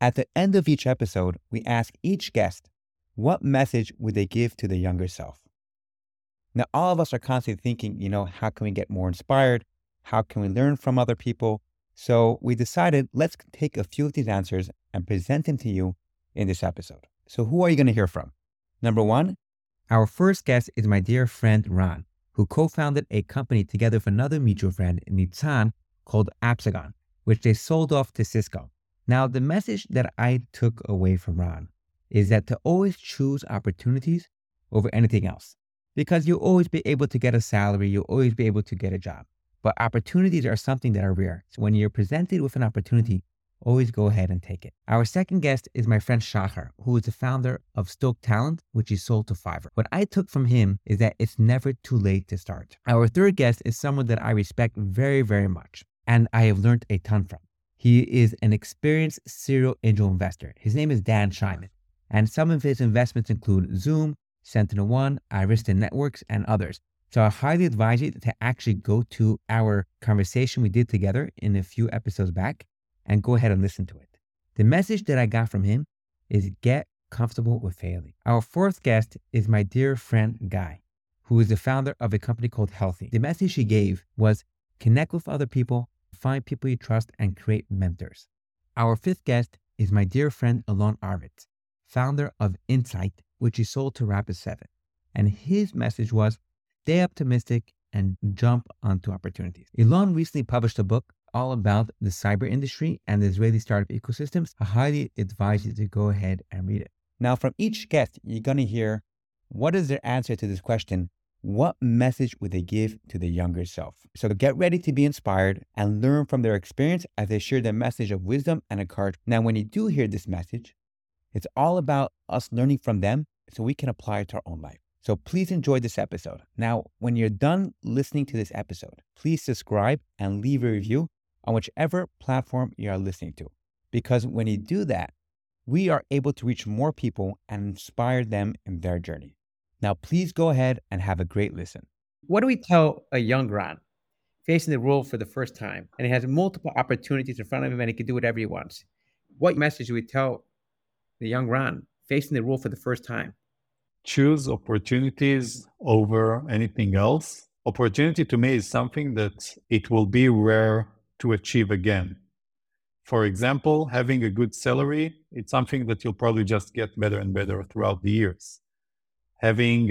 At the end of each episode, we ask each guest, what message would they give to their younger self? Now, all of us are constantly thinking, how can we get more inspired? How can we learn from other people? So we decided let's take a few of these answers and present them to you in this episode. So who are you going to hear from? Number one, our first guest is my dear friend Ran, who co-founded a company together with another mutual friend, Nitzan, called Apsagon, which they sold off to Cisco. Now, the message that I took away from Ran is that to always choose opportunities over anything else. Because you'll always be able to get a salary, you'll always be able to get a job. But opportunities are something that are rare. So when you're presented with an opportunity, always go ahead and take it. Our second guest is my friend Shachar, who is the founder of Stoke Talent, which he sold to Fiverr. What I took from him is that it's never too late to start. Our third guest is someone that I respect very, very much, and I have learned a ton from. He is an experienced serial angel investor. His name is Dan Scheinman, and some of his investments include Zoom, SentinelOne, Arista Networks, and others. So I highly advise you to actually go to our conversation we did together in a few episodes back and go ahead and listen to it. The message that I got from him is get comfortable with failing. Our fourth guest is my dear friend Guy, who is the founder of a company called Healthy. The message he gave was connect with other people, find people you trust, and create mentors. Our fifth guest is my dear friend Alon Arvitz, founder of Insight, which he sold to Rapid7. And his message was stay optimistic and jump onto opportunities. Elon recently published a book all about the cyber industry and the Israeli startup ecosystems. I highly advise you to go ahead and read it. Now, from each guest, you're going to hear what is their answer to this question. What message would they give to their younger self? So get ready to be inspired and learn from their experience as they share their message of wisdom and encouragement. Now, when you do hear this message, it's all about us learning from them so we can apply it to our own life. So please enjoy this episode. Now, when you're done listening to this episode, please subscribe and leave a review on whichever platform you are listening to. Because when you do that, we are able to reach more people and inspire them in their journey. Now, please go ahead and have a great listen. What do we tell a young Ran facing the role for the first time and he has multiple opportunities in front of him and he can do whatever he wants? What message do we tell the young Ran facing the role for the first time? Choose opportunities over anything else. Opportunity to me is something that it will be rare to achieve again. For example, having a good salary, it's something that you'll probably just get better and better throughout the years. Having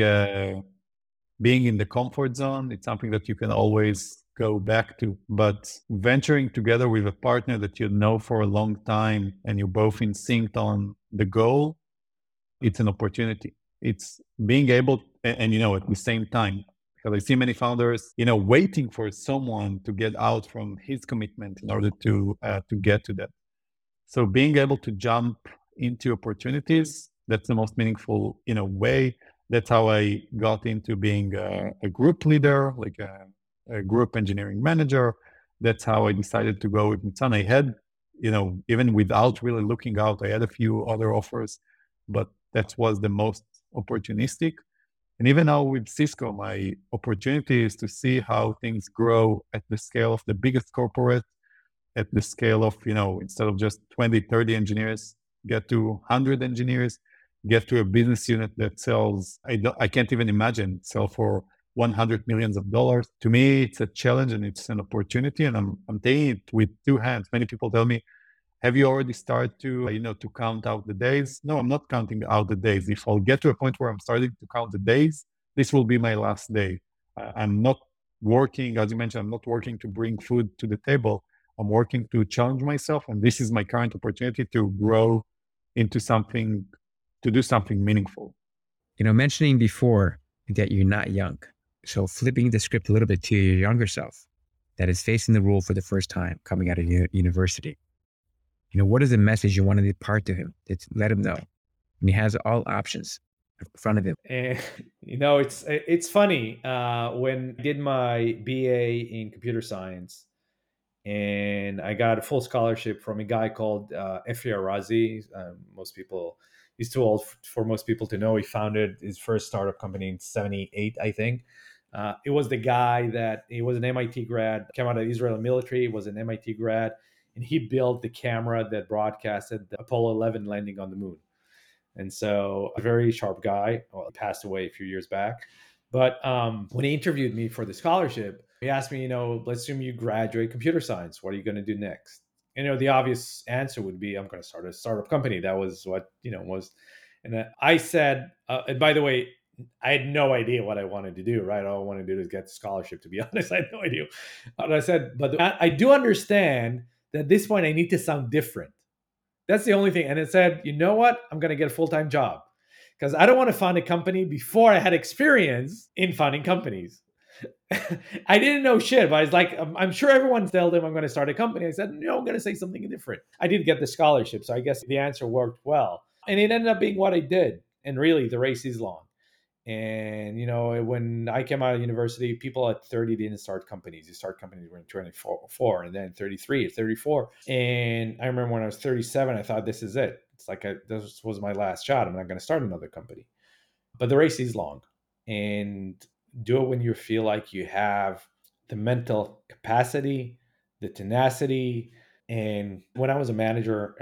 being in the comfort zone, it's something that you can always go back to. But venturing together with a partner that you know for a long time and you're both in sync on the goal, it's an opportunity. It's being able, and at the same time, because I see many founders, waiting for someone to get out from his commitment in order to get to that. So being able to jump into opportunities, that's the most meaningful, way. That's how I got into being a group leader, like a group engineering manager. That's how I decided to go with Nitzan. I had, even without really looking out, I had a few other offers, but that was the most opportunistic. And even now with Cisco, my opportunity is to see how things grow at the scale of the biggest corporate, at the scale of, instead of just 20, 30 engineers, get to 100 engineers, get to a business unit that sells, I can't even imagine, sell for $100 million. To me, it's a challenge and it's an opportunity. And I'm taking it with two hands. Many people tell me, have you already started to count out the days? No, I'm not counting out the days. If I'll get to a point where I'm starting to count the days, this will be my last day. I'm not working, as you mentioned, I'm not working to bring food to the table. I'm working to challenge myself. And this is my current opportunity to grow into something, to do something meaningful. Mentioning before that you're not young. So flipping the script a little bit to your younger self that is facing the role for the first time coming out of university. What is the message you want to impart to him? Let him know. And he has all options in front of him. And, it's funny. When I did my BA in computer science, and I got a full scholarship from a guy called Efri Arazi. Most people, he's too old for most people to know. He founded his first startup company in 78, I think. It was the guy that he was an MIT grad, came out of the Israeli military, was an MIT grad. and he built the camera that broadcasted the Apollo 11 landing on the moon. And so, a very sharp guy. Well, he passed away a few years back. But when he interviewed me for the scholarship, he asked me, let's assume you graduate computer science. What are you going to do next? The obvious answer would be, I'm going to start a startup company. That was what, was. And I said, and by the way, I had no idea what I wanted to do, right? All I wanted to do is get the scholarship, to be honest. I had no idea. But I said, but I do understand that at this point I need to sound different. That's the only thing. And it said, you know what? I'm going to get a full-time job because I don't want to found a company before I had experience in founding companies. I didn't know shit, but I was like, I'm sure everyone told them I'm going to start a company. I said, no, I'm going to say something different. I did get the scholarship. So I guess the answer worked well. And it ended up being what I did. And really, the race is long. And, when I came out of university, people at 30 didn't start companies. You start companies when you're 24 and then 33, 34. And I remember when I was 37, I thought, this is it. It's like, this was my last shot. I'm not going to start another company. But the race is long. And do it when you feel like you have the mental capacity, the tenacity. And when I was a manager,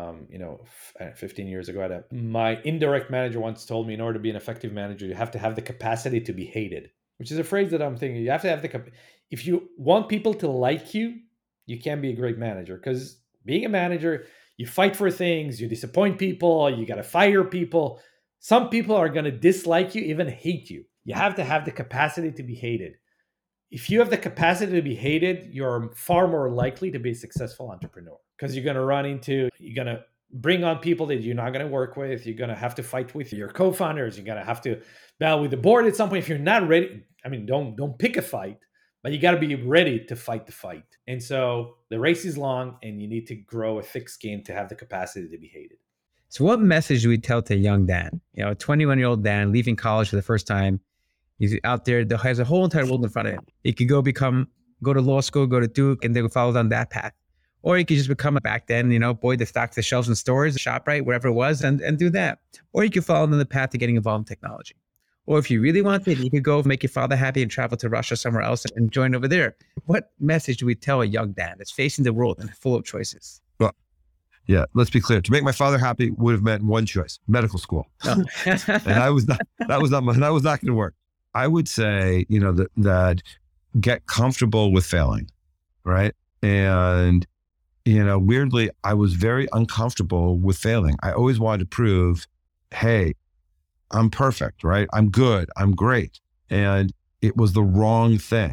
15 years ago, my indirect manager once told me, in order to be an effective manager, you have to have the capacity to be hated, which is a phrase that I'm thinking. You have to have if you want people to like you, you can't be a great manager, because being a manager, you fight for things, you disappoint people, you got to fire people. Some people are going to dislike you, even hate you. You have to have the capacity to be hated. If you have the capacity to be hated, you're far more likely to be a successful entrepreneur, because you're going to bring on people that you're not going to work with. You're going to have to fight with your co-founders. You're going to have to battle with the board at some point. If you're not ready, don't pick a fight, but you got to be ready to fight the fight. And so the race is long, and you need to grow a thick skin to have the capacity to be hated. So what message do we tell to young Dan, a 21-year-old Dan leaving college for the first time? He's out there, has a whole entire world in front of him. He could go to law school, go to Duke, and they would follow down that path. Or he could just become back then, boy that stocks the shelves in stores, ShopRite, wherever it was, and do that. Or you could follow down the path to getting involved in technology. Or if you really wanted, you could go make your father happy and travel to Russia, somewhere else, and join over there. What message do we tell a young Dan that's facing the world and full of choices? Well, yeah, let's be clear. To make my father happy would have meant one choice: medical school. Oh. And that was not going to work. I would say, that get comfortable with failing, right? And, weirdly, I was very uncomfortable with failing. I always wanted to prove, hey, I'm perfect, right? I'm good. I'm great. And it was the wrong thing.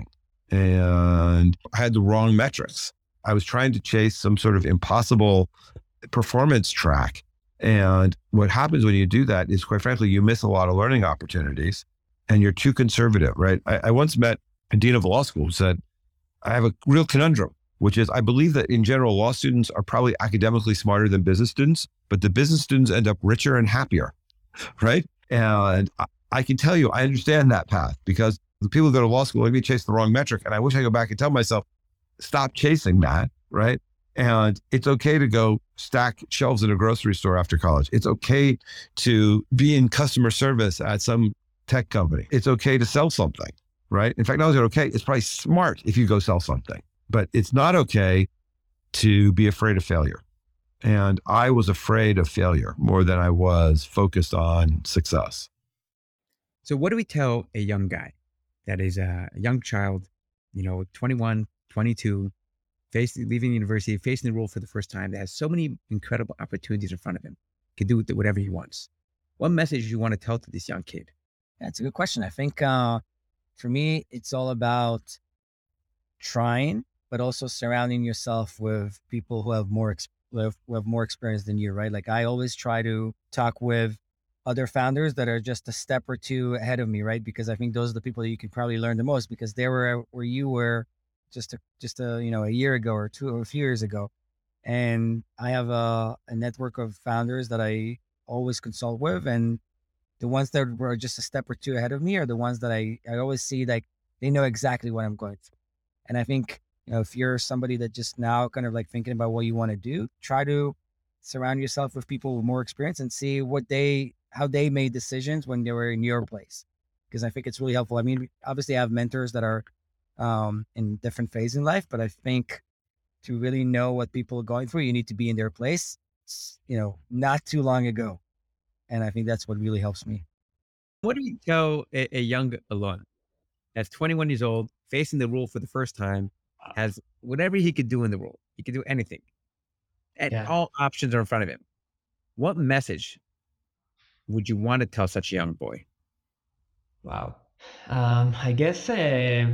And I had the wrong metrics. I was trying to chase some sort of impossible performance track. And what happens when you do that is, quite frankly, you miss a lot of learning opportunities. And you're too conservative, right? I once met a dean of a law school who said, I have a real conundrum, which is I believe that in general, law students are probably academically smarter than business students, but the business students end up richer and happier, right? And I can tell you, I understand that path, because the people who go to law school maybe chase the wrong metric. And I wish I could go back and tell myself, stop chasing that, right? And it's okay to go stack shelves in a grocery store after college. It's okay to be in customer service at some tech company. It's okay to sell something, right? In fact, not only is it okay, it's probably smart if you go sell something, but it's not okay to be afraid of failure. And I was afraid of failure more than I was focused on success. So what do we tell a young guy that is a young child, 21, 22, leaving university, facing the world for the first time, that has so many incredible opportunities in front of him, can do whatever he wants? What message do you want to tell to this young kid? That's a good question. I think for me, it's all about trying, but also surrounding yourself with people who have more experience than you, right? Like I always try to talk with other founders that are just a step or two ahead of me, right? Because I think those are the people that you can probably learn the most, because they were where you were just a year ago or two or a few years ago. And I have a network of founders that I always consult with, and the ones that were just a step or two ahead of me are the ones that I always see like they know exactly what I'm going through. And I think, if you're somebody that just now kind of like thinking about what you want to do, try to surround yourself with people with more experience and see how they made decisions when they were in your place. Because I think it's really helpful. I mean, obviously I have mentors that are in different phases in life, but I think to really know what people are going through, you need to be in their place, not too long ago. And I think that's what really helps me. What do you tell a young Alon that's 21 years old, facing the role for the first time, has whatever he could do in the role? He could do anything. And all options are in front of him. What message would you want to tell such a young boy? Wow. I guess stay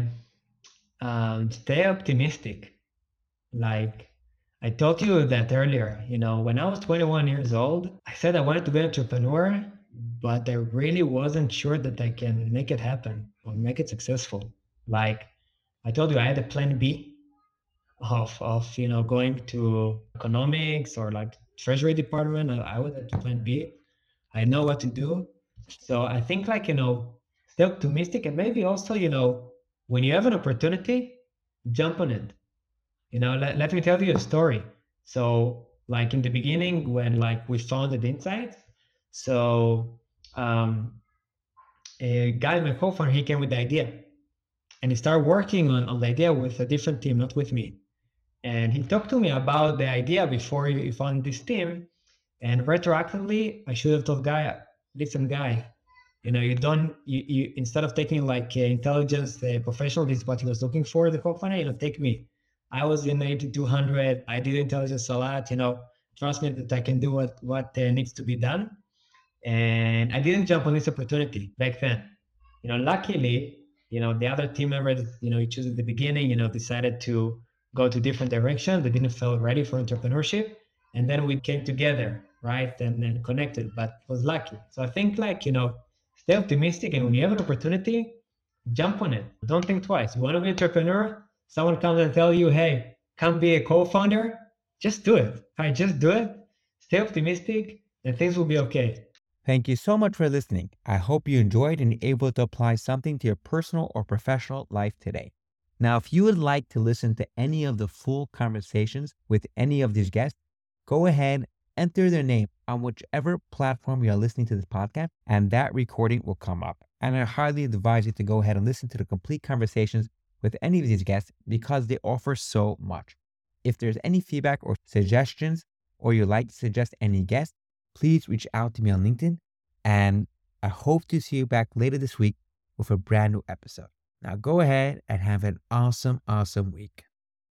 optimistic. Like I told you that earlier, when I was 21 years old, I said I wanted to be an entrepreneur, but I really wasn't sure that I can make it happen or make it successful. Like I told you, I had a plan B of going to economics or like treasury department. I was at plan B. I know what to do. So I think stay optimistic, and maybe also, when you have an opportunity, jump on it. Let me tell you a story. So like in the beginning when like we founded Insights, so a guy, my co-founder, he came with the idea and he started working on the idea with a different team, not with me. And he talked to me about the idea before he found this team. And retroactively, I should have told guy, listen, guy, you instead of taking like intelligence professional, this is what he was looking for, the co-founder, take me. I was in 8200. I did intelligence a lot, trust me that I can do what needs to be done. And I didn't jump on this opportunity back then. Luckily, the other team members, you choose at the beginning, decided to go to different directions. They didn't feel ready for entrepreneurship. And then we came together, right? And connected, but was lucky. So I think stay optimistic. And when you have an opportunity, jump on it. Don't think twice. You want to be an entrepreneur? Someone comes and tell you, hey, come be a co-founder. Just do it. Right? Just do it. Stay optimistic and things will be okay. Thank you so much for listening. I hope you enjoyed and able to apply something to your personal or professional life today. Now, if you would like to listen to any of the full conversations with any of these guests, go ahead, enter their name on whichever platform you are listening to this podcast, and that recording will come up. And I highly advise you to go ahead and listen to the complete conversations with any of these guests because they offer so much. If there's any feedback or suggestions, or you'd like to suggest any guests, please reach out to me on LinkedIn. And I hope to see you back later this week with a brand new episode. Now go ahead and have an awesome, awesome week.